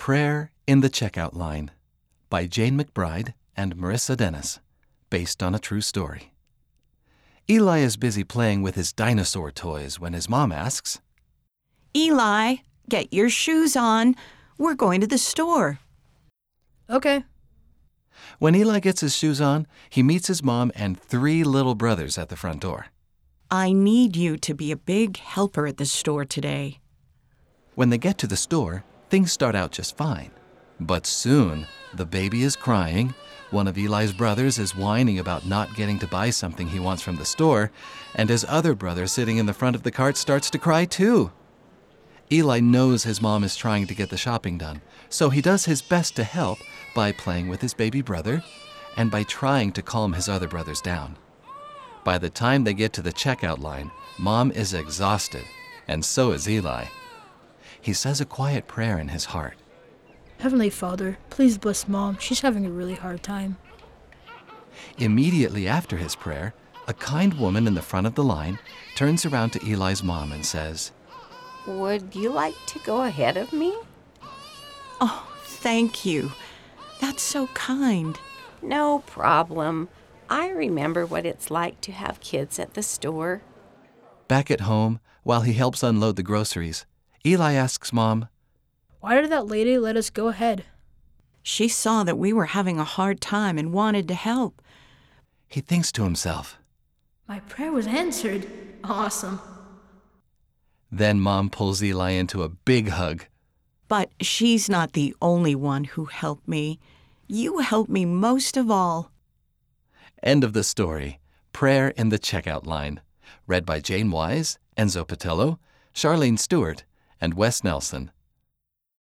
Prayer in the Checkout Line by Jane McBride and Marissa Dennis, based on a true story. Eli is busy playing with his dinosaur toys when his mom asks, Eli, get your shoes on. We're going to the store. Okay. When Eli gets his shoes on, he meets his mom and 3 little brothers at the front door. I need you to be a big helper at the store today. When they get to the store, things start out just fine. But soon, the baby is crying, one of Eli's brothers is whining about not getting to buy something he wants from the store, and his other brother sitting in the front of the cart starts to cry too. Eli knows his mom is trying to get the shopping done, so he does his best to help by playing with his baby brother and by trying to calm his other brothers down. By the time they get to the checkout line, Mom is exhausted, and so is Eli. He says a quiet prayer in his heart. Heavenly Father, please bless Mom. She's having a really hard time. Immediately after his prayer, a kind woman in the front of the line turns around to Eli's mom and says, Would you like to go ahead of me? Oh, thank you. That's so kind. No problem. I remember what it's like to have kids at the store. Back at home, while he helps unload the groceries, Eli asks Mom, Why did that lady let us go ahead? She saw that we were having a hard time and wanted to help. He thinks to himself. My prayer was answered. Awesome. Then Mom pulls Eli into a big hug. But she's not the only one who helped me. You helped me most of all. End of the story. Prayer in the Checkout Line. Read by Jane Wise, Enzo Patello, Charlene Stewart, and Wes Nelson.